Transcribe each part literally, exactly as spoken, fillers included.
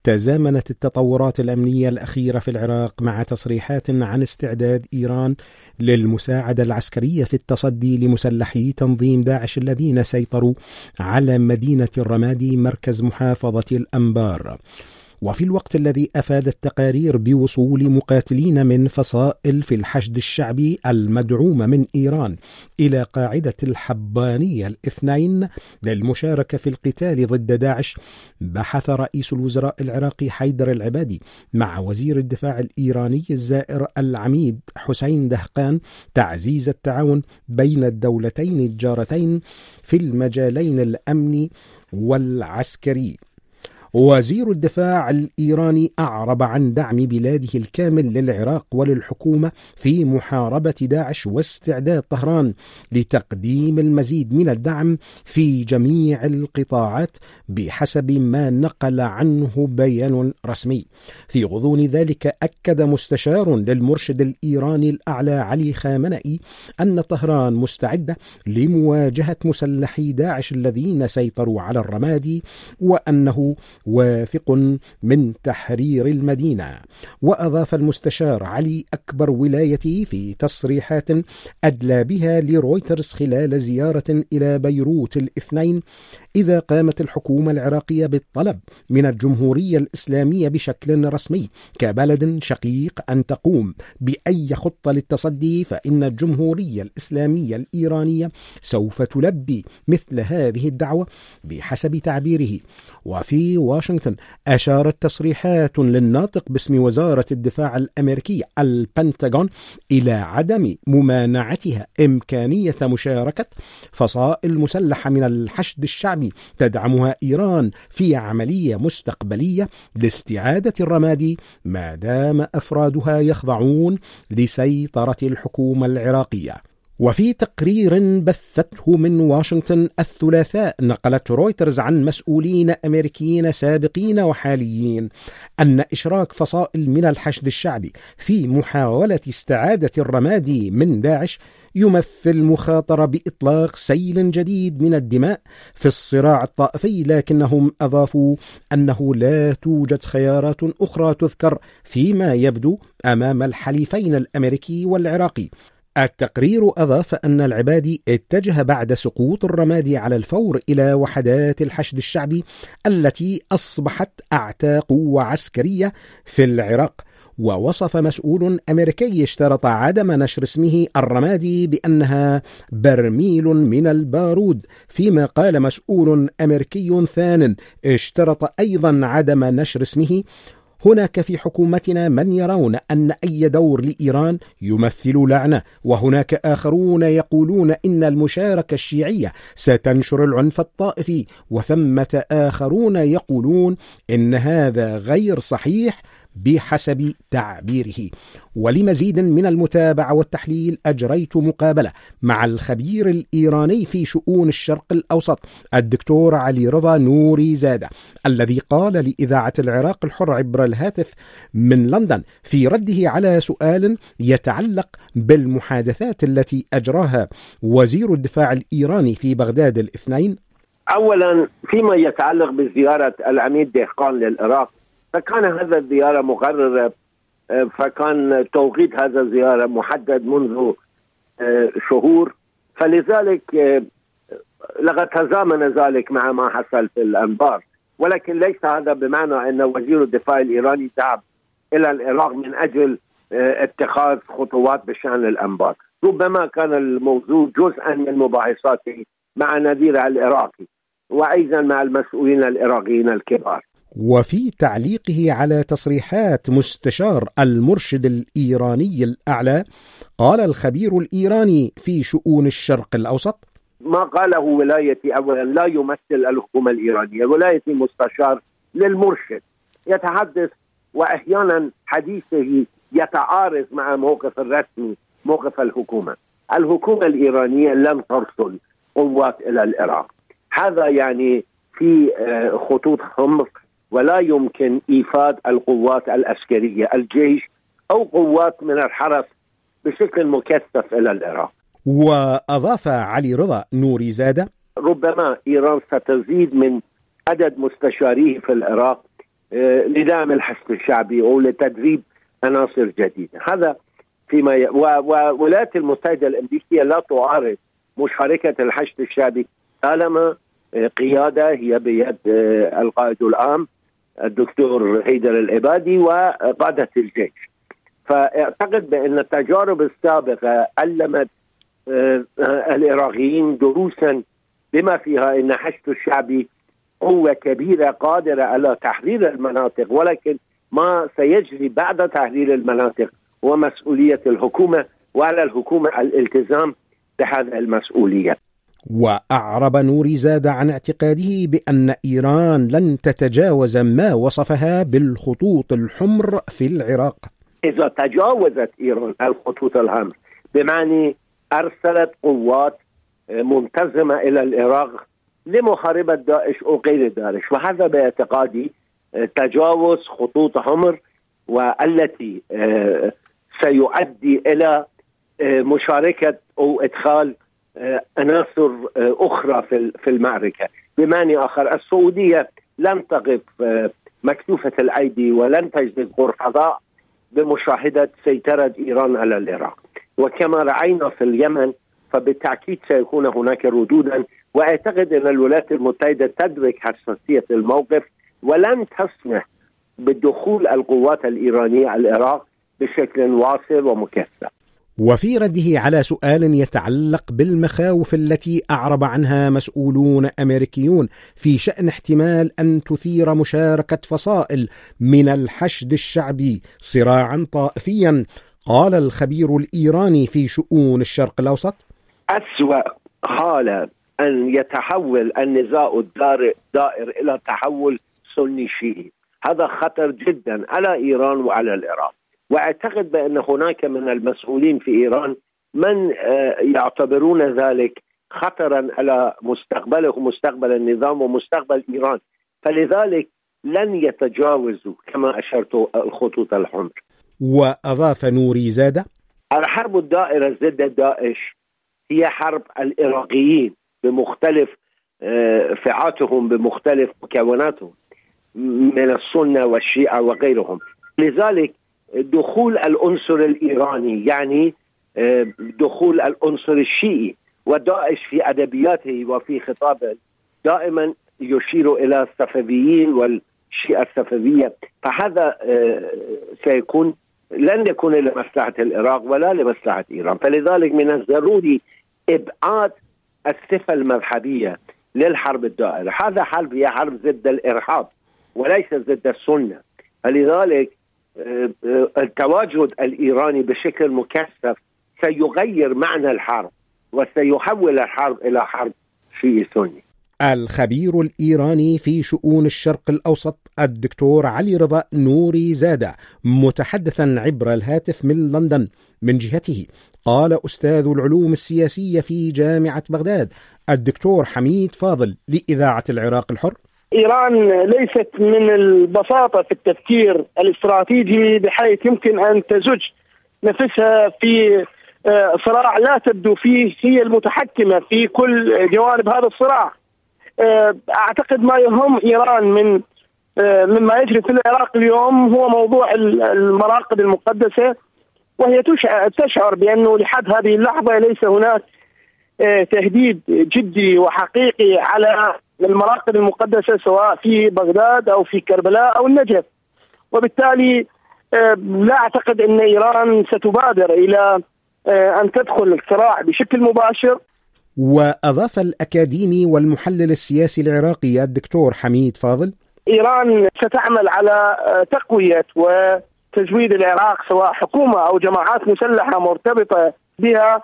تزامنت التطورات الأمنية الأخيرة في العراق مع تصريحات عن استعداد إيران للمساعدة العسكرية في التصدي لمسلحي تنظيم داعش الذين سيطروا على مدينة الرمادي مركز محافظة الأنبار. وفي الوقت الذي أفادت التقارير بوصول مقاتلين من فصائل في الحشد الشعبي المدعومة من إيران إلى قاعدة الحبانية الاثنين للمشاركة في القتال ضد داعش، بحث رئيس الوزراء العراقي حيدر العبادي مع وزير الدفاع الإيراني الزائر العميد حسين دهقان تعزيز التعاون بين الدولتين الجارتين في المجالين الأمني والعسكري. وزير الدفاع الإيراني أعرب عن دعم بلاده الكامل للعراق وللحكومة في محاربة داعش واستعداد طهران لتقديم المزيد من الدعم في جميع القطاعات بحسب ما نقل عنه بيان رسمي. في غضون ذلك أكد مستشار للمرشد الإيراني الأعلى علي خامنئي أن طهران مستعدة لمواجهة مسلحي داعش الذين سيطروا على الرمادي، وأنه واثق من تحرير المدينة. وأضاف المستشار علي أكبر ولايتي في تصريحات أدلى بها لرويترز خلال زيارة إلى بيروت الاثنين: إذا قامت الحكومة العراقية بالطلب من الجمهورية الإسلامية بشكل رسمي كبلد شقيق أن تقوم بأي خطة للتصدي، فإن الجمهورية الإسلامية الإيرانية سوف تلبي مثل هذه الدعوة بحسب تعبيره. وفي واشنطن أشارت تصريحات للناطق باسم وزارة الدفاع الأمريكية البنتاغون إلى عدم ممانعتها إمكانية مشاركة فصائل مسلحة من الحشد الشعبي تدعمها إيران في عملية مستقبلية لاستعادة الرمادي ما دام أفرادها يخضعون لسيطرة الحكومة العراقية. وفي تقرير بثته من واشنطن الثلاثاء، نقلت رويترز عن مسؤولين أمريكيين سابقين وحاليين أن إشراك فصائل من الحشد الشعبي في محاولة استعادة الرمادي من داعش يمثل مخاطرة بإطلاق سيل جديد من الدماء في الصراع الطائفي، لكنهم أضافوا أنه لا توجد خيارات أخرى تذكر فيما يبدو أمام الحليفين الأمريكي والعراقي. التقرير أضاف أن العبادي اتجه بعد سقوط الرمادي على الفور إلى وحدات الحشد الشعبي التي أصبحت أعتى قوة عسكرية في العراق. ووصف مسؤول أمريكي اشترط عدم نشر اسمه الرمادي بأنها برميل من البارود، فيما قال مسؤول أمريكي ثان اشترط أيضا عدم نشر اسمه: هناك في حكومتنا من يرون أن أي دور لإيران يمثل لعنة، وهناك آخرون يقولون إن المشاركة الشيعية ستنشر العنف الطائفي، وثمة آخرون يقولون إن هذا غير صحيح بحسب تعبيره. ولمزيد من المتابعة والتحليل أجريت مقابلة مع الخبير الإيراني في شؤون الشرق الأوسط الدكتور علي رضا نوري زادة، الذي قال لإذاعة العراق الحر عبر الهاتف من لندن في رده على سؤال يتعلق بالمحادثات التي أجراها وزير الدفاع الإيراني في بغداد الاثنين: أولا، فيما يتعلق بزيارة العميد دهقان للعراق، فكان هذا الزيارة مقررة، فكان توقيت هذا الزيارة محدد منذ شهور، فلذلك لقد تزامن ذلك مع ما حصل في الأنبار. ولكن ليس هذا بمعنى أن وزير الدفاع الإيراني ذهب إلى العراق من أجل اتخاذ خطوات بشأن الأنبار. ربما كان الموضوع جزءا من مباحثاته مع نظيره العراقي وأيضا مع المسؤولين العراقيين الكبار. وفي تعليقه على تصريحات مستشار المرشد الإيراني الأعلى، قال الخبير الإيراني في شؤون الشرق الأوسط: ما قاله ولايتي أولا لا يمثل الحكومة الإيرانية، ولايتي مستشار للمرشد يتحدث وأحيانا حديثه يتعارض مع موقف الرسمي موقف الحكومة. الحكومة الإيرانية لن ترسل قوات إلى العراق، هذا يعني في خطوط حمر، ولا يمكن إيفاد القوات العسكرية الجيش أو قوات من الحرس بشكل مكثف إلى العراق. وأضاف علي رضا نوري زادة: ربما إيران ستزيد من عدد مستشاريه في العراق لدعم الحشد الشعبي أو لتدريب عناصر جديدة. هذا فيما ي... والولايات المتحدة الأمريكية لا تعارض مشاركة الحشد الشعبي طالما قيادة هي بيد القائد العام الدكتور هيدر العبادي وقادة الجيش. فاعتقد بأن التجارب السابقة علمت العراقيين دروسا بما فيها أن حشد الشعبي قوة كبيرة قادرة على تحرير المناطق، ولكن ما سيجري بعد تحرير المناطق ومسؤولية الحكومة، وعلى الحكومة الالتزام بهذه المسؤولية. وأعرب نوري زادة عن اعتقاده بأن إيران لن تتجاوز ما وصفها بالخطوط الحمر في العراق. إذا تجاوزت إيران الخطوط الحمر بمعنى أرسلت قوات منتظمة إلى العراق لمحاربة داعش أو غير داعش، وهذا باعتقادي تجاوز خطوط حمر، والتي سيؤدي إلى مشاركة أو إدخال عناصر أخرى في المعركة. بمعنى آخر السعودية لن تقف مكتوفة الأيدي ولن تجلس غرفاء بمشاهدة سيطرة إيران على العراق، وكما رأينا في اليمن فبالتأكيد سيكون هناك ردودا. وأعتقد أن الولايات المتحدة تدرك حساسية الموقف ولن تسمح بدخول القوات الإيرانية على العراق بشكل واصل ومكثف. وفي رده على سؤال يتعلق بالمخاوف التي أعرب عنها مسؤولون أمريكيون في شأن احتمال أن تثير مشاركة فصائل من الحشد الشعبي صراعا طائفيا، قال الخبير الإيراني في شؤون الشرق الأوسط: أسوأ حالة أن يتحول النزاع الدائر إلى تحول سني شيعي. هذا خطر جدا على إيران وعلى العراق. وأعتقد بأن هناك من المسؤولين في إيران من يعتبرون ذلك خطرا على مستقبله ومستقبل النظام ومستقبل إيران، فلذلك لن يتجاوزوا كما أشرت الخطوط الحمر. وأضاف نوري زادة: الحرب الدائرة ضد داعش هي حرب العراقيين بمختلف فئاتهم بمختلف مكوناتهم من السنة والشيعة وغيرهم. لذلك دخول العنصر الإيراني يعني دخول العنصر الشيعي، وداعش في أدبياته وفي خطابه دائما يشير إلى الصفويين والشيعة الصفوية، فهذا سيكون لن يكون لمصلحة العراق ولا لمصلحة إيران. فلذلك من الضروري إبعاد الصفة المذهبية للحرب الدائرة. هذا حرب هي حرب ضد الإرهاب وليس ضد السنة. فلذلك التواجد الإيراني بشكل مكثف سيغير معنى الحرب وسيحول الحرب إلى حرب شيعي سني. الخبير الإيراني في شؤون الشرق الأوسط الدكتور علي رضا نوري زادة متحدثا عبر الهاتف من لندن من جهته قال أستاذ العلوم السياسية في جامعة بغداد الدكتور حميد فاضل لإذاعة العراق الحر: إيران ليست من البساطة في التفكير الاستراتيجي بحيث يمكن أن تزج نفسها في صراع لا تبدو فيه هي المتحكمة في كل جوانب هذا الصراع. أعتقد ما يهم إيران من مما يجري في العراق اليوم هو موضوع المراقد المقدسة، وهي تشعر بأنه لحد هذه اللحظة ليس هناك تهديد جدي وحقيقي على المراقد المقدسة سواء في بغداد أو في كربلاء أو النجف، وبالتالي لا أعتقد أن إيران ستبادر إلى أن تدخل الصراع بشكل مباشر. وأضاف الأكاديمي والمحلل السياسي العراقي الدكتور حميد فاضل: إيران ستعمل على تقوية وتزويد العراق سواء حكومة أو جماعات مسلحة مرتبطة بها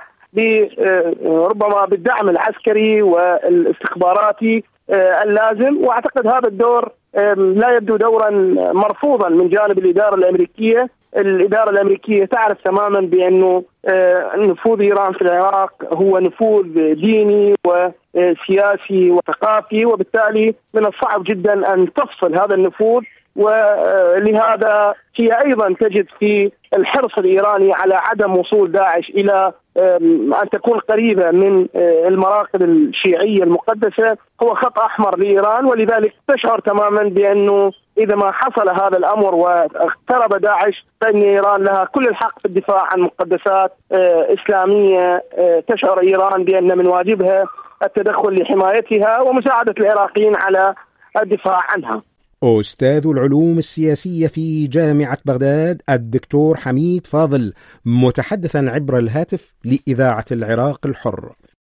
ربما بالدعم العسكري والاستخباراتي اللازم. وأعتقد هذا الدور لا يبدو دورا مرفوضا من جانب الإدارة الأمريكية. الإدارة الأمريكية تعرف تماما بأنه نفوذ إيران في العراق هو نفوذ ديني وسياسي وثقافي، وبالتالي من الصعب جدا أن تفصل هذا النفوذ. ولهذا هي أيضا تجد في الحرص الإيراني على عدم وصول داعش إلى أن تكون قريبة من المراقد الشيعية المقدسة هو خط أحمر لإيران، ولذلك تشعر تماما بأنه إذا ما حصل هذا الأمر واقترب داعش فإن إيران لها كل الحق في الدفاع عن مقدسات إسلامية. تشعر إيران بأن من واجبها التدخل لحمايتها ومساعدة العراقيين على الدفاع عنها. أستاذ العلوم السياسية في جامعة بغداد الدكتور حميد فاضل، متحدثا عبر الهاتف لإذاعة العراق الحر.